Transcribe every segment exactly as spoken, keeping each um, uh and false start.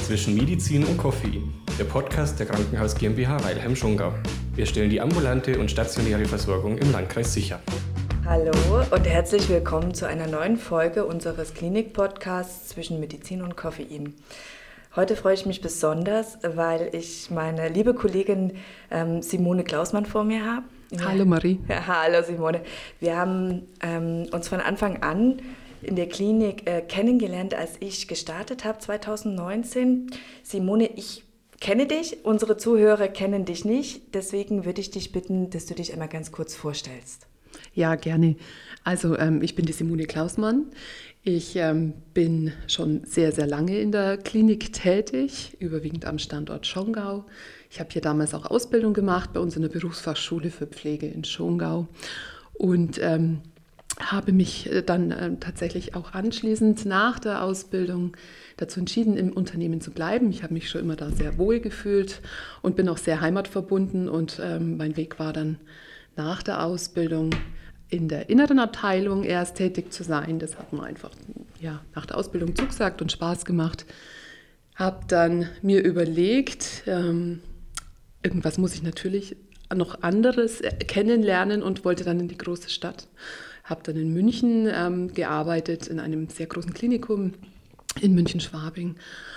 zwischen Medizin und Koffein, der Podcast der Krankenhaus GmbH Weilheim-Schongau. Wir stellen die ambulante und stationäre Versorgung im Landkreis sicher. Hallo und herzlich willkommen zu einer neuen Folge unseres Klinik-Podcasts zwischen Medizin und Koffein. Heute freue ich mich besonders, weil ich meine liebe Kollegin ähm, Simone Klausmann vor mir habe. Hallo Marie. Ja, hallo Simone. Wir haben ähm, uns von Anfang an in der Klinik äh, kennengelernt, als ich gestartet habe zwanzig neunzehn. Simone, ich kenne dich, unsere Zuhörer kennen dich nicht, deswegen würde ich dich bitten, dass du dich einmal ganz kurz vorstellst. Ja, gerne. Also ähm, ich bin die Simone Klausmann. Ich ähm, bin schon sehr, sehr lange in der Klinik tätig, überwiegend am Standort Schongau. Ich habe hier damals auch Ausbildung gemacht bei uns in der Berufsfachschule für Pflege in Schongau und ähm, habe mich dann äh, tatsächlich auch anschließend nach der Ausbildung dazu entschieden, im Unternehmen zu bleiben. Ich habe mich schon immer da sehr wohl gefühlt und bin auch sehr heimatverbunden und ähm, mein Weg war dann nach der Ausbildung in der inneren Abteilung erst tätig zu sein. Das hat mir einfach ja, nach der Ausbildung zugesagt und Spaß gemacht. Habe dann mir überlegt, ähm, irgendwas muss ich natürlich noch anderes kennenlernen und wollte dann in die große Stadt. Habe dann in München ähm, gearbeitet, in einem sehr großen Klinikum in München-Schwabing.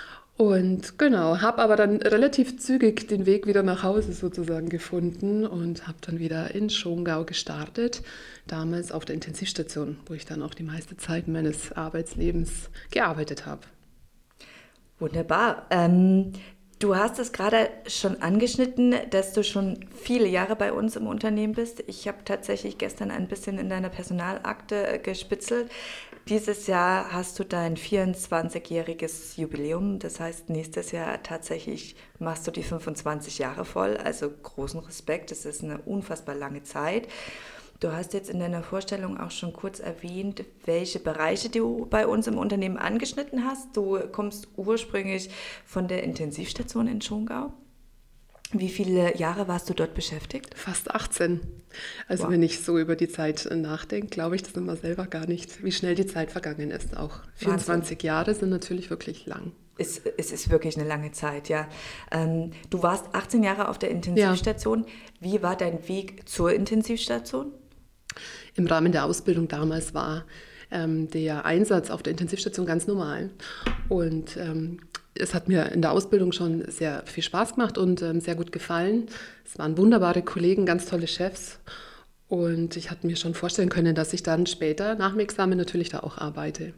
Und genau, habe aber dann relativ zügig den Weg wieder nach Hause sozusagen gefunden und habe dann wieder in Schongau gestartet, damals auf der Intensivstation, wo ich dann auch die meiste Zeit meines Arbeitslebens gearbeitet habe. Wunderbar. Ähm, du hast es gerade schon angeschnitten, dass du schon viele Jahre bei uns im Unternehmen bist. Ich habe tatsächlich gestern ein bisschen in deiner Personalakte gespitzelt. Dieses Jahr hast du dein vierundzwanzigjähriges Jubiläum. Das heißt, nächstes Jahr tatsächlich machst du die fünfundzwanzig Jahre voll. Also großen Respekt, das ist eine unfassbar lange Zeit. Du hast jetzt in deiner Vorstellung auch schon kurz erwähnt, welche Bereiche du bei uns im Unternehmen angeschnitten hast. Du kommst ursprünglich von der Intensivstation in Schongau. Wie viele Jahre warst du dort beschäftigt? Fast achtzehn. Also wow. Wenn ich so über die Zeit nachdenke, glaube ich das immer selber gar nicht, wie schnell die Zeit vergangen ist. Auch vierundzwanzig Wahnsinn. Jahre sind natürlich wirklich lang. Es, es ist wirklich eine lange Zeit, ja. Ähm, du warst achtzehn Jahre auf der Intensivstation. Ja. Wie war dein Weg zur Intensivstation? Im Rahmen der Ausbildung damals war ähm, der Einsatz auf der Intensivstation ganz normal. Und ähm, es hat mir in der Ausbildung schon sehr viel Spaß gemacht und ähm, sehr gut gefallen. Es waren wunderbare Kollegen, ganz tolle Chefs. Und ich hatte mir schon vorstellen können, dass ich dann später nach dem Examen natürlich da auch arbeite.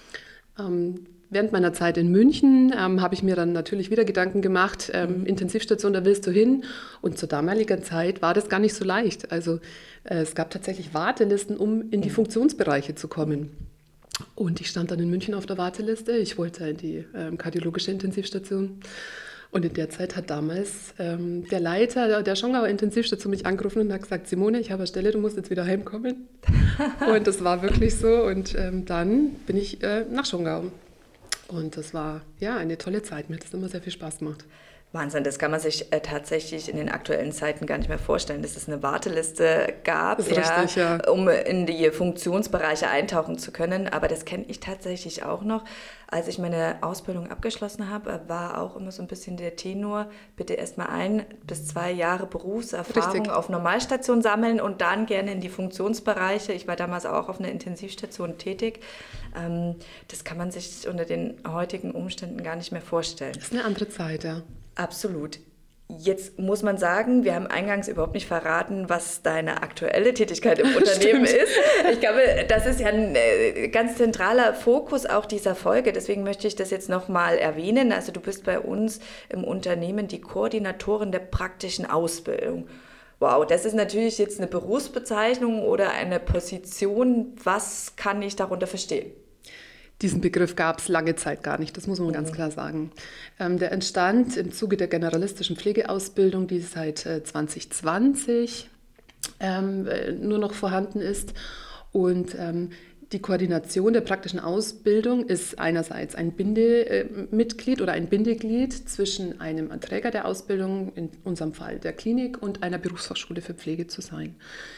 Ähm, während meiner Zeit in München ähm, habe ich mir dann natürlich wieder Gedanken gemacht, ähm, mhm. Intensivstation, da willst du hin. Und zur damaligen Zeit war das gar nicht so leicht. Also äh, es gab tatsächlich Wartelisten, um in die Funktionsbereiche zu kommen. Und ich stand dann in München auf der Warteliste. Ich wollte in die ähm, kardiologische Intensivstation. Und in der Zeit hat damals ähm, der Leiter der, der Schongauer Intensivstation mich angerufen und hat gesagt, Simone, ich habe eine Stelle, du musst jetzt wieder heimkommen. Und das war wirklich so. Und ähm, dann bin ich äh, nach Schongau. Und das war ja eine tolle Zeit. Mir hat das immer sehr viel Spaß gemacht. Wahnsinn, das kann man sich äh, tatsächlich in den aktuellen Zeiten gar nicht mehr vorstellen, dass es eine Warteliste gab, das ist ja, richtig, ja. um in die Funktionsbereiche eintauchen zu können. Aber das kenne ich tatsächlich auch noch. Als ich meine Ausbildung abgeschlossen habe, war auch immer so ein bisschen der Tenor, bitte erstmal ein bis zwei Jahre Berufserfahrung richtig. Auf Normalstation sammeln und dann gerne in die Funktionsbereiche. Ich war damals auch auf einer Intensivstation tätig. Ähm, das kann man sich unter den heutigen Umständen gar nicht mehr vorstellen. Das ist eine andere Zeit, ja. Absolut. Jetzt muss man sagen, wir haben eingangs überhaupt nicht verraten, was deine aktuelle Tätigkeit im Unternehmen ist. Ich glaube, das ist ja ein ganz zentraler Fokus auch dieser Folge. Deswegen möchte ich das jetzt nochmal erwähnen. Also du bist bei uns im Unternehmen die Koordinatorin der praktischen Ausbildung. Wow, das ist natürlich jetzt eine Berufsbezeichnung oder eine Position. Was kann ich darunter verstehen? Diesen Begriff gab es lange Zeit gar nicht, das muss man mhm. ganz klar sagen. Ähm, der entstand im Zuge der generalistischen Pflegeausbildung, die seit äh, zwanzig zwanzig ähm, nur noch vorhanden ist. Und ähm, die Koordination der praktischen Ausbildung ist einerseits ein Bindemitglied oder ein Bindeglied zwischen einem Träger der Ausbildung, in unserem Fall der Klinik, und einer Berufsfachschule für Pflege zu sein.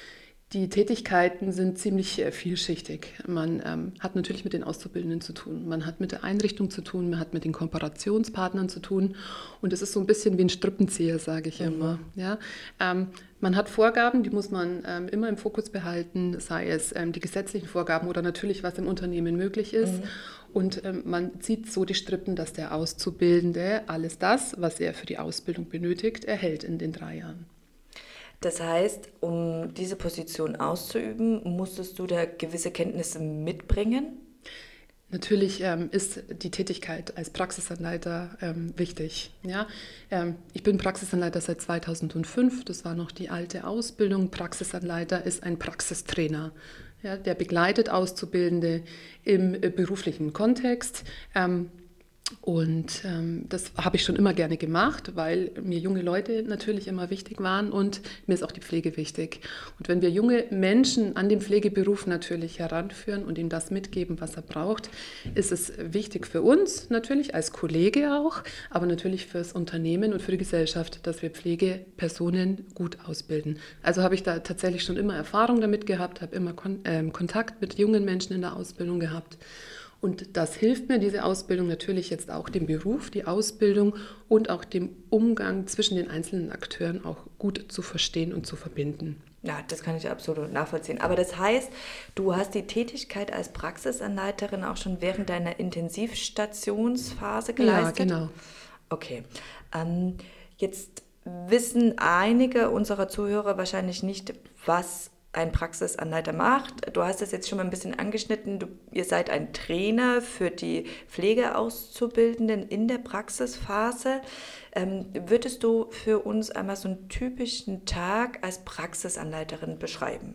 Die Tätigkeiten sind ziemlich äh, vielschichtig. Man ähm, hat natürlich mit den Auszubildenden zu tun, man hat mit der Einrichtung zu tun, man hat mit den Kooperationspartnern zu tun und es ist so ein bisschen wie ein Strippenzieher, sage ich mhm. immer. Ja? Ähm, man hat Vorgaben, die muss man ähm, immer im Fokus behalten, sei es ähm, die gesetzlichen Vorgaben oder natürlich, was im Unternehmen möglich ist. Mhm. Und ähm, man zieht so die Strippen, dass der Auszubildende alles das, was er für die Ausbildung benötigt, erhält in den drei Jahren. Das heißt, um diese Position auszuüben, musstest du da gewisse Kenntnisse mitbringen? Natürlich ähm, ist die Tätigkeit als Praxisanleiter ähm, wichtig. Ja? Ähm, ich bin Praxisanleiter seit zweitausendfünf, das war noch die alte Ausbildung. Praxisanleiter ist ein Praxistrainer, ja, der begleitet Auszubildende im äh, beruflichen Kontext. Ähm, Und ähm, das habe ich schon immer gerne gemacht, weil mir junge Leute natürlich immer wichtig waren und mir ist auch die Pflege wichtig. Und wenn wir junge Menschen an den Pflegeberuf natürlich heranführen und ihm das mitgeben, was er braucht, ist es wichtig für uns natürlich als Kollege auch, aber natürlich für das Unternehmen und für die Gesellschaft, dass wir Pflegepersonen gut ausbilden. Also habe ich da tatsächlich schon immer Erfahrung damit gehabt, habe immer Kon- äh, Kontakt mit jungen Menschen in der Ausbildung gehabt. Und das hilft mir, diese Ausbildung natürlich jetzt auch dem Beruf, die Ausbildung und auch dem Umgang zwischen den einzelnen Akteuren auch gut zu verstehen und zu verbinden. Ja, das kann ich absolut nachvollziehen. Aber das heißt, du hast die Tätigkeit als Praxisanleiterin auch schon während deiner Intensivstationsphase geleistet? Ja, genau. Okay. Ähm, jetzt wissen einige unserer Zuhörer wahrscheinlich nicht, was ein Praxisanleiter macht. Du hast es jetzt schon mal ein bisschen angeschnitten. Du, ihr seid ein Trainer für die Pflegeauszubildenden in der Praxisphase. Ähm, würdest du für uns einmal so einen typischen Tag als Praxisanleiterin beschreiben?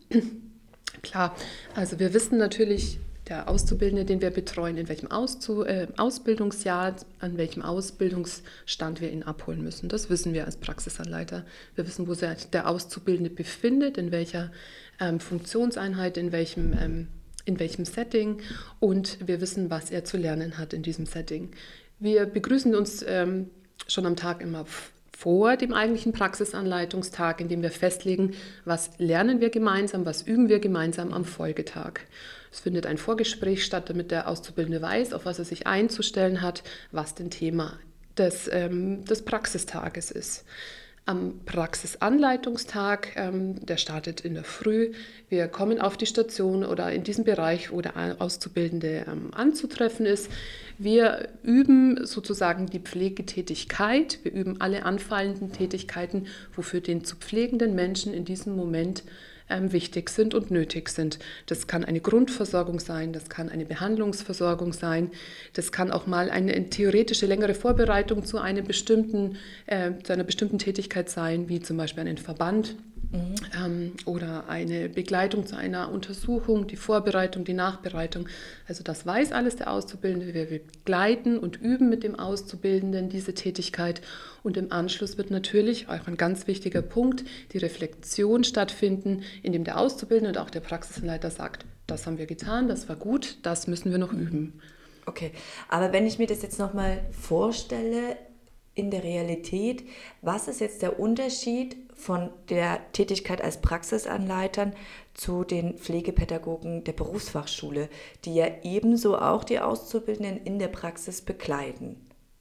Klar, also wir wissen natürlich, der Auszubildende, den wir betreuen, in welchem Auszu- äh, Ausbildungsjahr, an welchem Ausbildungsstand wir ihn abholen müssen. Das wissen wir als Praxisanleiter. Wir wissen, wo sich der Auszubildende befindet, in welcher ähm, Funktionseinheit, in welchem, ähm, in welchem Setting und wir wissen, was er zu lernen hat in diesem Setting. Wir begrüßen uns ähm, schon am Tag immer vor dem eigentlichen Praxisanleitungstag, in dem wir festlegen, was lernen wir gemeinsam, was üben wir gemeinsam am Folgetag. Es findet ein Vorgespräch statt, damit der Auszubildende weiß, auf was er sich einzustellen hat, was denn Thema des, ähm, des Praxistages ist. Am Praxisanleitungstag, ähm, der startet in der Früh, wir kommen auf die Station oder in diesem Bereich, wo der Auszubildende ähm, anzutreffen ist. Wir üben sozusagen die Pflegetätigkeit, wir üben alle anfallenden Tätigkeiten, wofür den zu pflegenden Menschen in diesem Moment ähm, wichtig sind und nötig sind. Das kann eine Grundversorgung sein, das kann eine Behandlungsversorgung sein, das kann auch mal eine theoretische längere Vorbereitung zu, einem bestimmten, äh, zu einer bestimmten Tätigkeit sein, wie zum Beispiel einen Verband. Mhm. Ähm, oder eine Begleitung zu einer Untersuchung, die Vorbereitung, die Nachbereitung. Also das weiß alles der Auszubildende. Wir begleiten und üben mit dem Auszubildenden diese Tätigkeit. Und im Anschluss wird natürlich auch ein ganz wichtiger Punkt, die Reflexion stattfinden, indem der Auszubildende und auch der Praxisanleiter sagt, das haben wir getan, das war gut, das müssen wir noch üben. Okay, aber wenn ich mir das jetzt nochmal vorstelle, in der Realität, was ist jetzt der Unterschied von der Tätigkeit als Praxisanleitern zu den Pflegepädagogen der Berufsfachschule, die ja ebenso auch die Auszubildenden in der Praxis begleiten?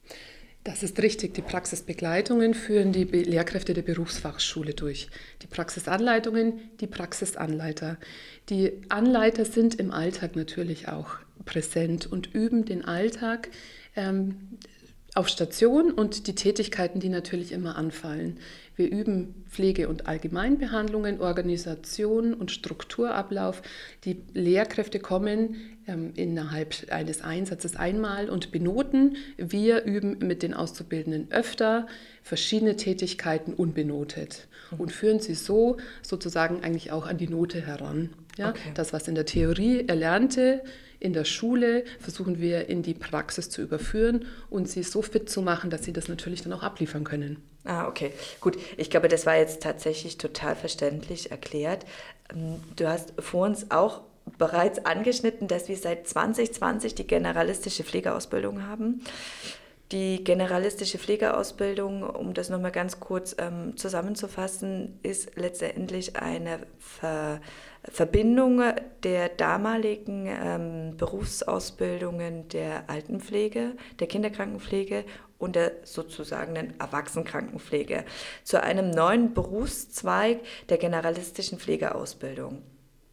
Das ist richtig. Die Praxisbegleitungen führen die Lehrkräfte der Berufsfachschule durch. Die Praxisanleitungen, die Praxisanleiter. Die Anleiter sind im Alltag natürlich auch präsent und üben den Alltag ähm, auf Station und die Tätigkeiten, die natürlich immer anfallen. Wir üben Pflege- und Allgemeinbehandlungen, Organisation und Strukturablauf. Die Lehrkräfte kommen ähm, innerhalb eines Einsatzes einmal und benoten. Wir üben mit den Auszubildenden öfter verschiedene Tätigkeiten unbenotet und führen sie so sozusagen eigentlich auch an die Note heran. Ja? Okay. Das, was in der Theorie erlernte, in der Schule versuchen wir in die Praxis zu überführen und sie so fit zu machen, dass sie das natürlich dann auch abliefern können. Ah, okay. Gut. Ich glaube, das war jetzt tatsächlich total verständlich erklärt. Du hast vor uns auch bereits angeschnitten, dass wir seit zwanzig zwanzig die generalistische Pflegeausbildung haben. Die generalistische Pflegeausbildung, um das nochmal ganz kurz ähm, zusammenzufassen, ist letztendlich eine Ver- Verbindung der damaligen ähm, Berufsausbildungen der Altenpflege, der Kinderkrankenpflege und der sozusagen Erwachsenenkrankenpflege zu einem neuen Berufszweig der generalistischen Pflegeausbildung.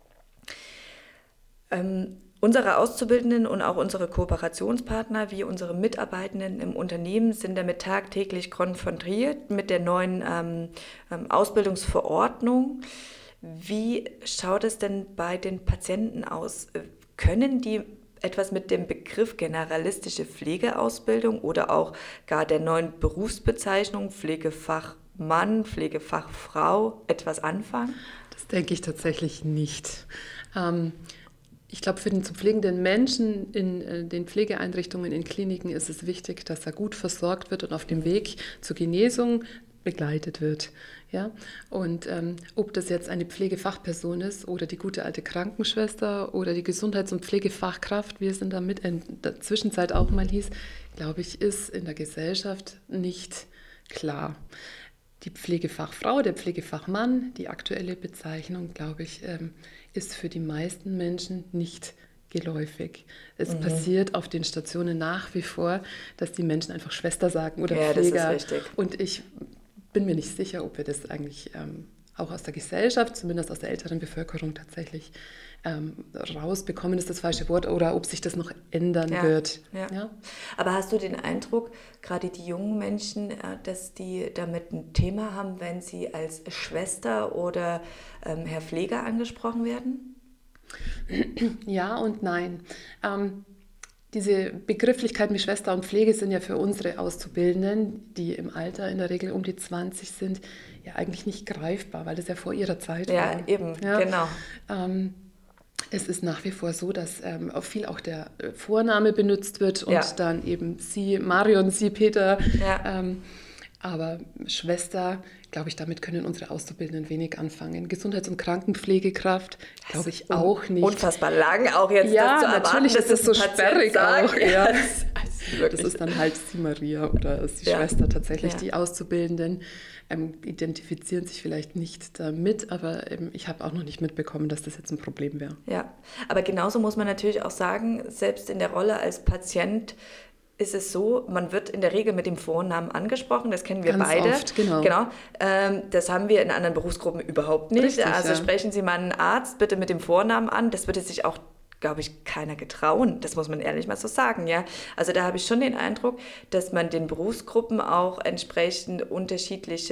Ähm, Unsere Auszubildenden und auch unsere Kooperationspartner wie unsere Mitarbeitenden im Unternehmen sind damit tagtäglich konfrontiert mit der neuen ähm, ähm, Ausbildungsverordnung. Wie schaut es denn bei den Patienten aus? Können die etwas mit dem Begriff generalistische Pflegeausbildung oder auch gar der neuen Berufsbezeichnung Pflegefachmann, Pflegefachfrau etwas anfangen? Das denke ich tatsächlich nicht. Ähm, Ich glaube, für den zu pflegenden Menschen in äh, den Pflegeeinrichtungen, in Kliniken ist es wichtig, dass er gut versorgt wird und auf dem Weg zur Genesung begleitet wird. Ja? Und ähm, ob das jetzt eine Pflegefachperson ist oder die gute alte Krankenschwester oder die Gesundheits- und Pflegefachkraft, wie es in der, Mit- in der Zwischenzeit auch mal hieß, glaube ich, ist in der Gesellschaft nicht klar. Die Pflegefachfrau, der Pflegefachmann, die aktuelle Bezeichnung, glaube ich, ähm, ist für die meisten Menschen nicht geläufig. Es mhm. passiert auf den Stationen nach wie vor, dass die Menschen einfach Schwester sagen oder ja, Pfleger. Das ist richtig. Und ich bin mir nicht sicher, ob wir das eigentlich ähm, auch aus der Gesellschaft, zumindest aus der älteren Bevölkerung tatsächlich ähm, rausbekommen, ist das falsche Wort, oder ob sich das noch ändern ja, wird. Ja. Ja? Aber hast du den Eindruck, gerade die jungen Menschen, dass die damit ein Thema haben, wenn sie als Schwester oder ähm, Herr Pfleger angesprochen werden? Ja und nein. Ähm, diese Begrifflichkeiten wie Schwester und Pflege sind ja für unsere Auszubildenden, die im Alter in der Regel um die zwanzig sind, ja eigentlich nicht greifbar, weil das ja vor ihrer Zeit ja, war. Eben, ja, genau. Ähm, es ist nach wie vor so, dass ähm, auch viel auch der Vorname benutzt wird und ja. dann eben sie Marion, sie Peter. Ja. Ähm, aber Schwester, glaube ich, damit können unsere Auszubildenden wenig anfangen. Gesundheits- und Krankenpflegekraft, glaube ich, auch nicht. Unfassbar lang auch jetzt ja, das zu erwarten. Natürlich ist das so sperrig auch. Ja. Ja, das, das ist dann halt sie Maria oder die ja. Schwester tatsächlich. Ja. Die Auszubildenden ähm, identifizieren sich vielleicht nicht damit, aber ähm, ich habe auch noch nicht mitbekommen, dass das jetzt ein Problem wäre. Ja, aber genauso muss man natürlich auch sagen, selbst in der Rolle als Patient ist es so, man wird in der Regel mit dem Vornamen angesprochen, das kennen wir Ganz beide. Oft, genau. genau. Ähm, das haben wir in anderen Berufsgruppen überhaupt nicht. Richtig, also ja. sprechen Sie mal einen Arzt bitte mit dem Vornamen an, das würde sich auch, glaube ich, keiner getrauen. Das muss man ehrlich mal so sagen, ja. Also da habe ich schon den Eindruck, dass man den Berufsgruppen auch entsprechend unterschiedliche,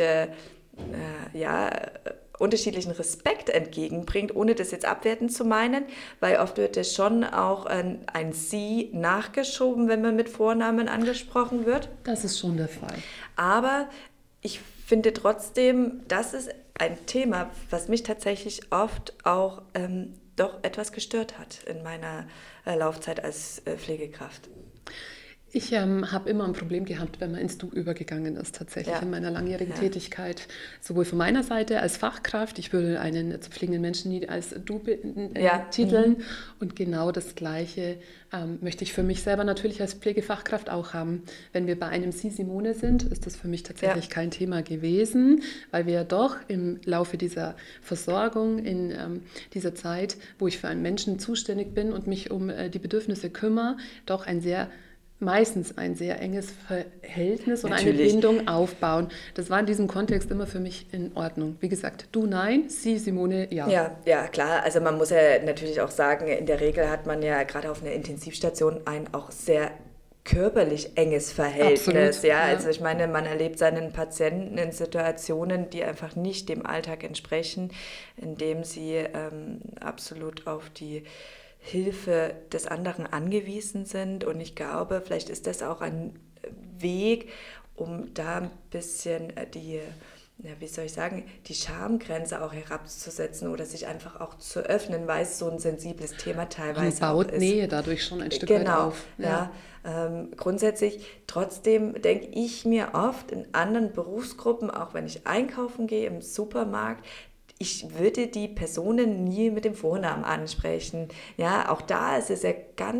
äh, ja, unterschiedlichen Respekt entgegenbringt, ohne das jetzt abwertend zu meinen, weil oft wird es schon auch ein, ein Sie nachgeschoben, wenn man mit Vornamen angesprochen wird. Das ist schon der Fall. Aber ich finde trotzdem, das ist ein Thema, was mich tatsächlich oft auch ähm, doch etwas gestört hat in meiner äh, Laufzeit als äh, Pflegekraft. Ich ähm, habe immer ein Problem gehabt, wenn man ins Du übergegangen ist, tatsächlich ja. in meiner langjährigen ja. Tätigkeit. Sowohl von meiner Seite als Fachkraft, ich würde einen zu pflegenden Menschen nie als Du äh, ja. titeln. Mhm. Und genau das Gleiche ähm, möchte ich für mich selber natürlich als Pflegefachkraft auch haben. Wenn wir bei einem Sie Simone sind, ist das für mich tatsächlich ja. kein Thema gewesen, weil wir ja doch im Laufe dieser Versorgung, in ähm, dieser Zeit, wo ich für einen Menschen zuständig bin und mich um äh, die Bedürfnisse kümmere, doch ein sehr meistens ein sehr enges Verhältnis und Natürlich. eine Bindung aufbauen. Das war in diesem Kontext immer für mich in Ordnung. Wie gesagt, du nein, sie Simone ja. Ja, ja, klar. Also man muss ja natürlich auch sagen, in der Regel hat man ja gerade auf einer Intensivstation ein auch sehr körperlich enges Verhältnis. Absolut, ja? ja. Also ich meine, man erlebt seinen Patienten in Situationen, die einfach nicht dem Alltag entsprechen, indem sie ähm, absolut auf die Hilfe des anderen angewiesen sind. Und ich glaube, vielleicht ist das auch ein Weg, um da ein bisschen die, ja, wie soll ich sagen, die Schamgrenze auch herabzusetzen oder sich einfach auch zu öffnen, weil es so ein sensibles Thema teilweise Man baut auch ist. Nähe dadurch schon ein Stück genau, weit auf. Ja. Ja, ähm, grundsätzlich, trotzdem denke ich mir oft in anderen Berufsgruppen, auch wenn ich einkaufen gehe im Supermarkt, ich würde die Personen nie mit dem Vornamen ansprechen. Ja, auch da ist es ja ganz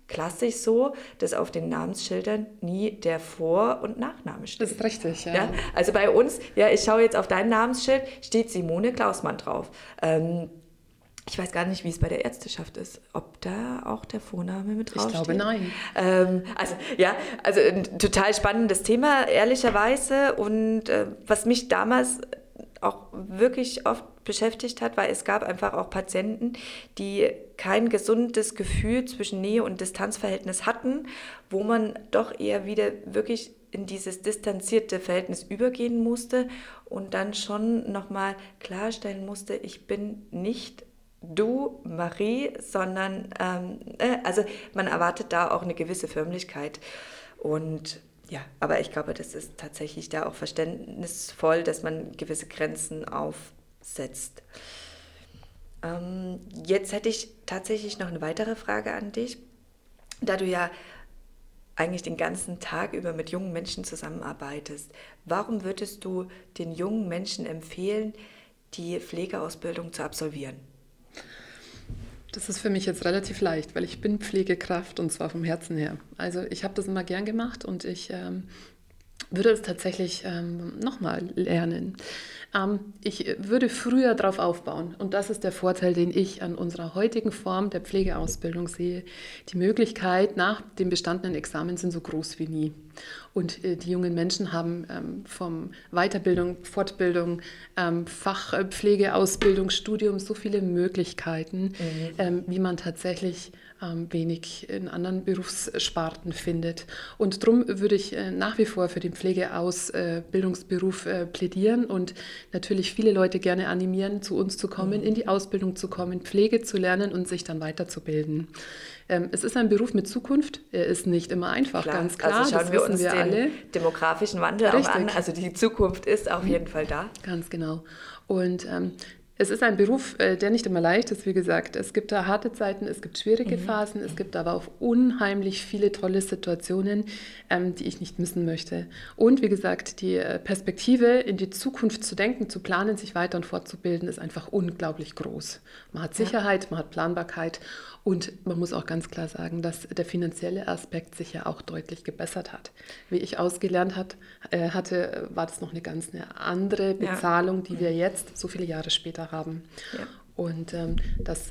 klassisch so, dass auf den Namensschildern nie der Vor- und Nachname steht. Das ist richtig, ja. ja. Also bei uns, ja, ich schaue jetzt auf dein Namensschild, steht Simone Klausmann drauf. Ähm, ich weiß gar nicht, wie es bei der Ärzteschaft ist, ob da auch der Vorname mit draufsteht. Ich glaube, nein. Ähm, also ja, also ein total spannendes Thema, ehrlicherweise. Und äh, was mich damals auch wirklich oft beschäftigt hat, weil es gab einfach auch Patienten, die kein gesundes Gefühl zwischen Nähe- und Distanzverhältnis hatten, wo man doch eher wieder wirklich in dieses distanzierte Verhältnis übergehen musste und dann schon nochmal klarstellen musste, ich bin nicht du, Marie, sondern ähm, äh, also man erwartet da auch eine gewisse Förmlichkeit. Und ja, aber ich glaube, das ist tatsächlich da auch verständnisvoll, dass man gewisse Grenzen aufsetzt. Ähm, jetzt hätte ich tatsächlich noch eine weitere Frage an dich. Da du ja eigentlich den ganzen Tag über mit jungen Menschen zusammenarbeitest, warum würdest du den jungen Menschen empfehlen, die Pflegeausbildung zu absolvieren? Das ist für mich jetzt relativ leicht, weil ich bin Pflegekraft und zwar vom Herzen her. Also ich habe das immer gern gemacht und ich ähm, würde es tatsächlich ähm, nochmal lernen. Ähm, ich würde früher darauf aufbauen und das ist der Vorteil, den ich an unserer heutigen Form der Pflegeausbildung sehe. Die Möglichkeit nach dem bestandenen Examen sind so groß wie nie. Und äh, die jungen Menschen haben ähm, vom Weiterbildung, Fortbildung, ähm, Fachpflegeausbildung, Studium so viele Möglichkeiten, mhm. ähm, wie man tatsächlich ähm, wenig in anderen Berufssparten findet. Und darum würde ich äh, nach wie vor für den Pflegeausbildungsberuf äh, plädieren und natürlich viele Leute gerne animieren, zu uns zu kommen, mhm. in die Ausbildung zu kommen, Pflege zu lernen und sich dann weiterzubilden. Ähm, es ist ein Beruf mit Zukunft. Er ist nicht immer einfach, klar. ganz klar. Also schauen das wir wissen uns wir den alle. demografischen Wandel Richtig. auch an. Also die Zukunft ist auf jeden Fall da. Ganz genau. Und ähm, es ist ein Beruf, äh, der nicht immer leicht ist, wie gesagt. Es gibt da harte Zeiten, es gibt schwierige mhm. Phasen, es gibt aber auch unheimlich viele tolle Situationen, ähm, die ich nicht missen möchte. Und wie gesagt, die äh, Perspektive in die Zukunft zu denken, zu planen, sich weiter und fortzubilden, ist einfach unglaublich groß. Man hat Sicherheit, ja. man hat Planbarkeit und man muss auch ganz klar sagen, dass der finanzielle Aspekt sich ja auch deutlich gebessert hat. Wie ich ausgelernt hat, äh, hatte, war das noch eine ganz eine andere Bezahlung, ja. die wir jetzt so viele Jahre später haben. Ja. Und ähm, dass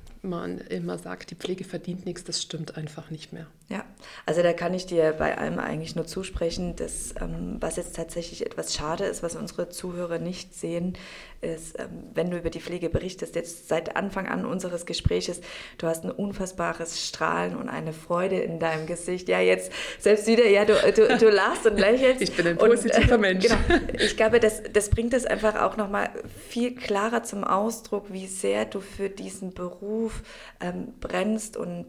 man immer sagt, die Pflege verdient nichts, das stimmt einfach nicht mehr. Ja, also da kann ich dir bei allem eigentlich nur zusprechen, dass ähm, was jetzt tatsächlich etwas schade ist, was unsere Zuhörer nicht sehen, ist, ähm, wenn du über die Pflege berichtest, jetzt seit Anfang an unseres Gespräches, du hast ein unfassbares Strahlen und eine Freude in deinem Gesicht. Ja, jetzt selbst wieder, ja, du, du, du lachst und lächelst. Ich bin ein positiver und, äh, Mensch. Genau. Ich glaube, das, das bringt es einfach auch nochmal viel klarer zum Ausdruck, wie sehr du für diesen Beruf ähm, brennst und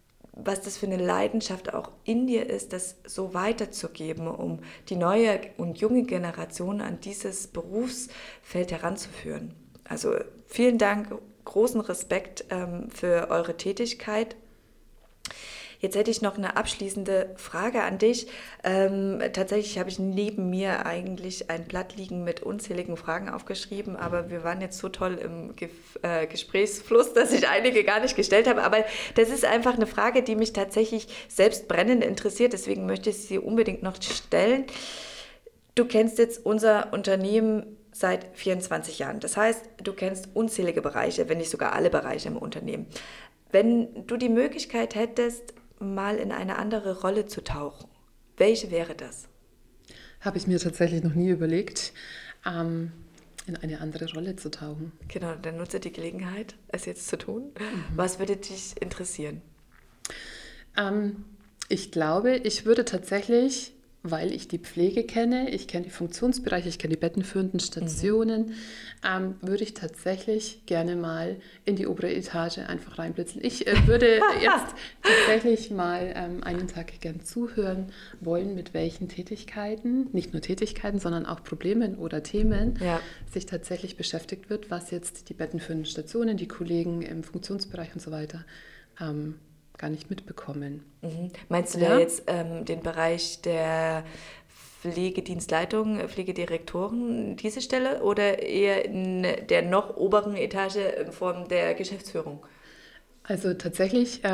was das für eine Leidenschaft auch in dir ist, das so weiterzugeben, um die neue und junge Generation an dieses Berufsfeld heranzuführen. Also vielen Dank, großen Respekt ähm, für eure Tätigkeit. Jetzt hätte ich noch eine abschließende Frage an dich. Ähm, tatsächlich habe ich neben mir eigentlich ein Blatt liegen mit unzähligen Fragen aufgeschrieben, aber wir waren jetzt so toll im Ge- äh, Gesprächsfluss, dass ich einige gar nicht gestellt habe. Aber das ist einfach eine Frage, die mich tatsächlich selbst brennend interessiert, deswegen möchte ich sie unbedingt noch stellen. Du kennst jetzt unser Unternehmen seit vierundzwanzig Jahren. Das heißt, du kennst unzählige Bereiche, wenn nicht sogar alle Bereiche im Unternehmen. Wenn du die Möglichkeit hättest, mal in eine andere Rolle zu tauchen, welche wäre das? Habe ich mir tatsächlich noch nie überlegt, ähm, in eine andere Rolle zu tauchen. Genau, dann nutze die Gelegenheit, es jetzt zu tun. Mhm. Was würde dich interessieren? Ähm, ich glaube, ich würde tatsächlich, weil ich die Pflege kenne, ich kenne die Funktionsbereiche, ich kenne die bettenführenden Stationen, mhm. ähm, würde ich tatsächlich gerne mal in die obere Etage einfach reinblitzen. Ich äh, würde jetzt tatsächlich mal ähm, einen Tag gern zuhören wollen, mit welchen Tätigkeiten, nicht nur Tätigkeiten, sondern auch Problemen oder Themen ja. sich tatsächlich beschäftigt wird, was jetzt die bettenführenden Stationen, die Kollegen im Funktionsbereich und so weiter ähm, gar nicht mitbekommen. Mhm. Meinst du ja? da jetzt ähm, den Bereich der Pflegedienstleitung, Pflegedirektoren, diese Stelle oder eher in der noch oberen Etage in Form der Geschäftsführung? Also tatsächlich ähm,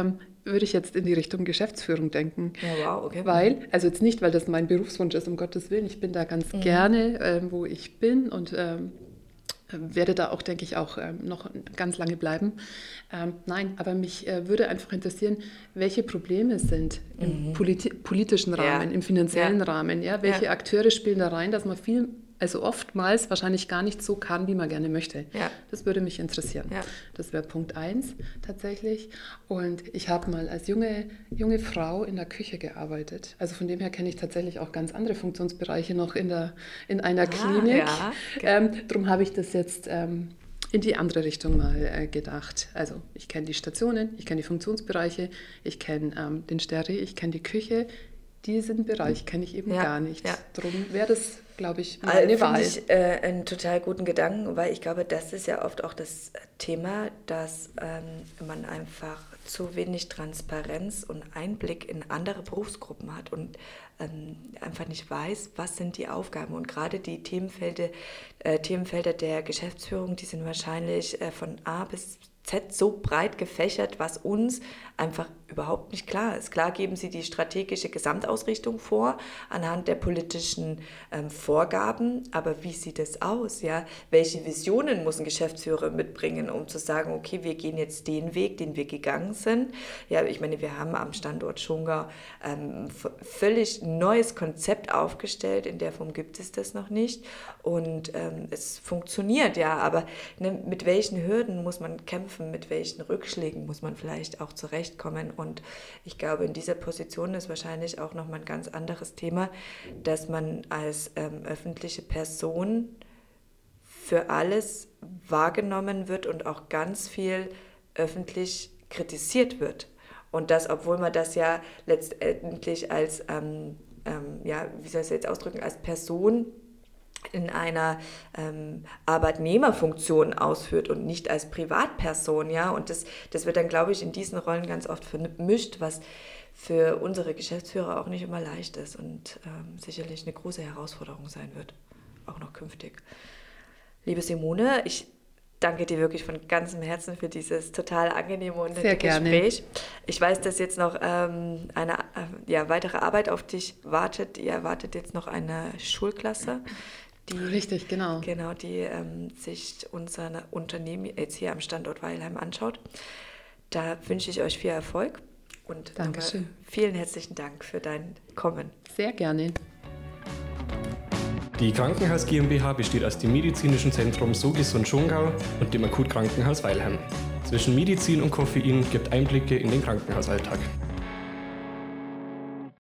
würde ich jetzt in die Richtung Geschäftsführung denken. Ja, wow, okay. Weil, also jetzt nicht, weil das mein Berufswunsch ist, um Gottes Willen, ich bin da ganz mhm. gerne, äh, wo ich bin und ähm, werde da auch, denke ich, auch ähm, noch ganz lange bleiben. Ähm, nein, aber mich äh, würde einfach interessieren, welche Probleme es sind im mhm. politi- politischen Rahmen, ja. im finanziellen ja. Rahmen. Ja? Welche ja. Akteure spielen da rein, dass man viel, also oftmals wahrscheinlich gar nicht so kann, wie man gerne möchte. Ja. Das würde mich interessieren. Ja. Das wäre Punkt eins tatsächlich. Und ich habe mal als junge, junge Frau in der Küche gearbeitet. Also von dem her kenne ich tatsächlich auch ganz andere Funktionsbereiche noch in, der, in einer ah, Klinik. Ja. Ähm, darum habe ich das jetzt ähm, in die andere Richtung mal äh, gedacht. Also ich kenne die Stationen, ich kenne die Funktionsbereiche, ich kenne ähm, den Steri, ich kenne die Küche. Diesen Bereich kenne ich eben ja, gar nicht. Ja. Darum wäre das, glaube ich, meine also, Wahl. Finde ich äh, einen total guten Gedanken, weil ich glaube, das ist ja oft auch das Thema, dass ähm, man einfach zu wenig Transparenz und Einblick in andere Berufsgruppen hat und ähm, einfach nicht weiß, was sind die Aufgaben. Und gerade die Themenfelder, äh, Themenfelder der Geschäftsführung, die sind wahrscheinlich äh, von A bis Z so breit gefächert, was uns einfach überhaupt nicht klar ist. Klar geben sie die strategische Gesamtausrichtung vor, anhand der politischen ähm, Vorgaben, aber wie sieht es aus? Ja? Welche Visionen muss ein Geschäftsführer mitbringen, um zu sagen, okay, wir gehen jetzt den Weg, den wir gegangen sind. Ja, ich meine, wir haben am Standort Schongau ähm, völlig neues Konzept aufgestellt, in der Form gibt es das noch nicht und ähm, es funktioniert, ja, aber ne, mit welchen Hürden muss man kämpfen, mit welchen Rückschlägen muss man vielleicht auch zurechtkommen. Und ich glaube, in dieser Position ist wahrscheinlich auch nochmal ein ganz anderes Thema, dass man als ähm, öffentliche Person für alles wahrgenommen wird und auch ganz viel öffentlich kritisiert wird. Und das, obwohl man das ja letztendlich als, ähm, ähm, ja, wie soll ich es jetzt ausdrücken, als Person in einer ähm, Arbeitnehmerfunktion ausführt und nicht als Privatperson, ja, und das, das wird dann, glaube ich, in diesen Rollen ganz oft vermischt, was für unsere Geschäftsführer auch nicht immer leicht ist und ähm, sicherlich eine große Herausforderung sein wird, auch noch künftig. Liebe Simone, ich danke dir wirklich von ganzem Herzen für dieses total angenehme und nette Gespräch. Ich weiß, dass jetzt noch ähm, eine äh, ja, weitere Arbeit auf dich wartet. Ihr erwartet jetzt noch eine Schulklasse. Die, Richtig, genau. Genau, die ähm, sich unser Unternehmen jetzt hier am Standort Weilheim anschaut. Da wünsche ich euch viel Erfolg und Dankeschön. Vielen herzlichen Dank für dein Kommen. Sehr gerne. Die Krankenhaus GmbH besteht aus dem Medizinischen Zentrum So Gesund Schongau und dem Akutkrankenhaus Weilheim. Zwischen Medizin und Koffein gibt Einblicke in den Krankenhausalltag.